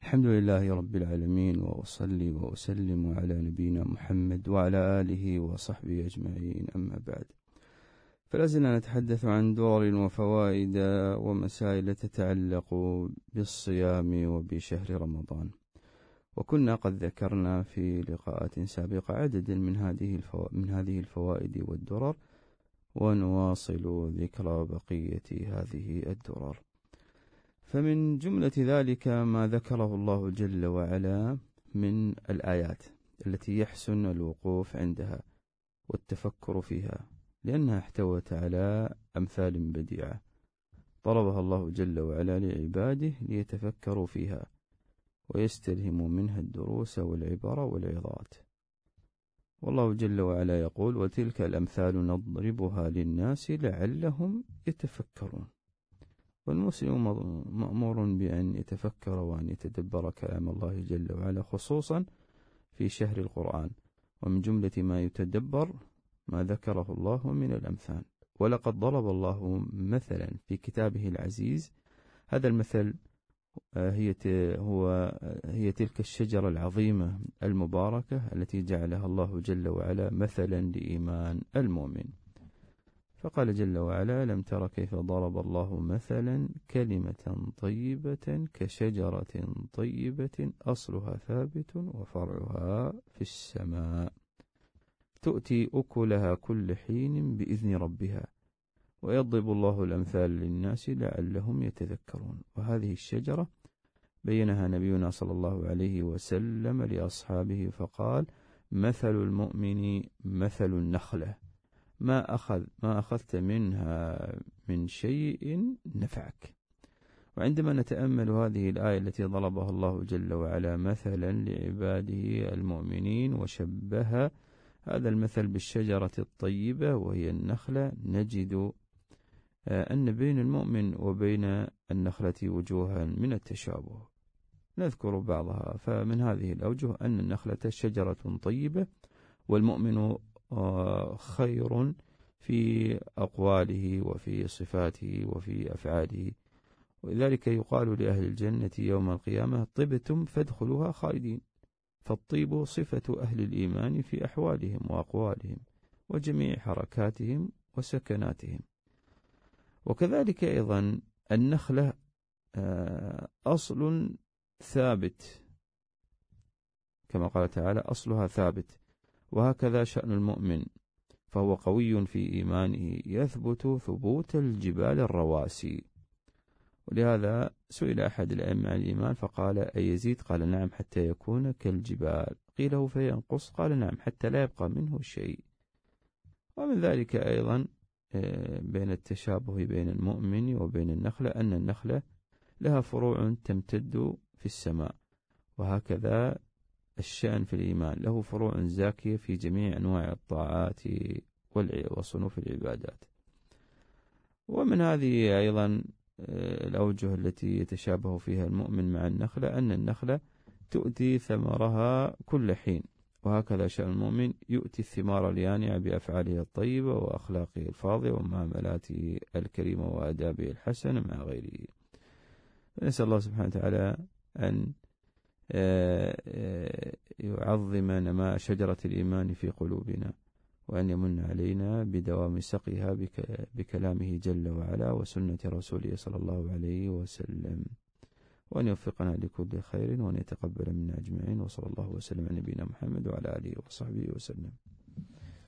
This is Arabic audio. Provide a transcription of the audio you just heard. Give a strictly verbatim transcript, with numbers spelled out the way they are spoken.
الحمد لله رب العالمين، وأصلي وأسلم على نبينا محمد وعلى آله وصحبه أجمعين، أما بعد. فلازلنا نتحدث عن دور وفوائد ومسائل تتعلق بالصيام وبشهر رمضان، وكنا قد ذكرنا في لقاءات سابقة عدد من هذه الفو... من هذه الفوائد والدرر، ونواصل ذكر بقية هذه الدرر. فمن جملة ذلك ما ذكره الله جل وعلا من الآيات التي يحسن الوقوف عندها والتفكر فيها، لأنها احتوت على أمثال بديعة طلبها الله جل وعلا لعباده ليتفكروا فيها ويستلهموا منها الدروس والعبر والعظات. والله جل وعلا يقول: وتلك الأمثال نضربها للناس لعلهم يتفكرون. والمسلم مأمور بأن يتفكر وأن يتدبر كلام الله جل وعلا، خصوصا في شهر القرآن. ومن جملة ما يتدبر ما ذكره الله من الأمثال. ولقد ضرب الله مثلا في كتابه العزيز. هذا المثل هي هو هي تلك الشجرة العظيمة المباركة التي جعلها الله جل وعلا مثلا لإيمان المؤمن. فقال جل وعلا: لم تر كيف ضرب الله مثلا كلمة طيبة كشجرة طيبة أصلها ثابت وفرعها في السماء تؤتي أكلها كل حين بإذن ربها ويضرب الله الأمثال للناس لعلهم يتذكرون. وهذه الشجرة بينها نبينا صلى الله عليه وسلم لأصحابه فقال: مثل المؤمن مثل النخلة ما أخذ ما أخذت منها من شيء نفعك. وعندما نتأمل هذه الآية التي ضربها الله جل وعلا مثلا لعباده المؤمنين وشبه هذا المثل بالشجرة الطيبة وهي النخلة، نجد أن بين المؤمن وبين النخلة وجوها من التشابه نذكر بعضها. فمن هذه الأوجه أن النخلة شجرة طيبة، والمؤمن خير في أقواله وفي صفاته وفي أفعاله. ولذلك يقال لأهل الجنة يوم القيامة: طبتم فادخلوها خالدين. فالطيب صفة أهل الإيمان في أحوالهم وأقوالهم وجميع حركاتهم وسكناتهم. وكذلك أيضا النخلة أصل ثابت، كما قال تعالى: أصلها ثابت. وهكذا شأن المؤمن، فهو قوي في إيمانه يثبت ثبوت الجبال الرواسي. ولهذا سئل أحد الأئمة عن الإيمان فقال: أيزيد؟ قال: نعم، حتى يكون كالجبال. قيل: له فينقص؟ قال: نعم، حتى لا يبقى منه شيء. ومن ذلك أيضا بين التشابه بين المؤمن وبين النخلة أن النخلة لها فروع تمتد في السماء، وهكذا الشأن في الإيمان له فروع زاكية في جميع أنواع الطاعات وصنوف العبادات. ومن هذه أيضا الأوجه التي يتشابه فيها المؤمن مع النخلة أن النخلة تؤتي ثمرها كل حين، وهكذا شأن المؤمن يؤتي الثمار اليانعة بأفعاله الطيبة وأخلاقه الفاضلة ومعاملاته الكريمة وآدابه الحسنة مع غيره. نسأل الله سبحانه وتعالى أن يعظم نماء شجرة الإيمان في قلوبنا، وأن يمن علينا بدوام سقيها بكلامه جل وعلا وسنة رسوله صلى الله عليه وسلم، وأن يوفقنا لكل خير وأن يتقبل منا أجمعين. وصلى الله وسلم على نبينا محمد وعلى آله وصحبه وسلم.